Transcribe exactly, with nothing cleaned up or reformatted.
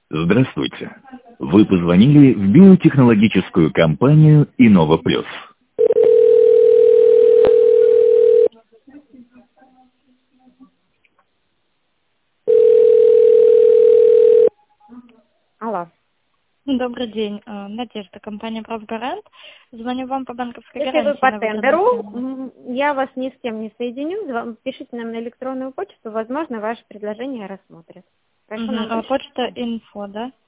Здравствуйте. Вы позвонили в биотехнологическую компанию Innova Plus. Алло. Добрый день, э, Надежда, компания «Правгарант». Звоню вам по банковской Если вы гарантии. по на тендеру, выгодных м, я вас ни с кем не соединю. Зва- Пишите нам на электронную почту, возможно, ваше предложение рассмотрят. Прошу Мгм. назвать А, почта инфо, да?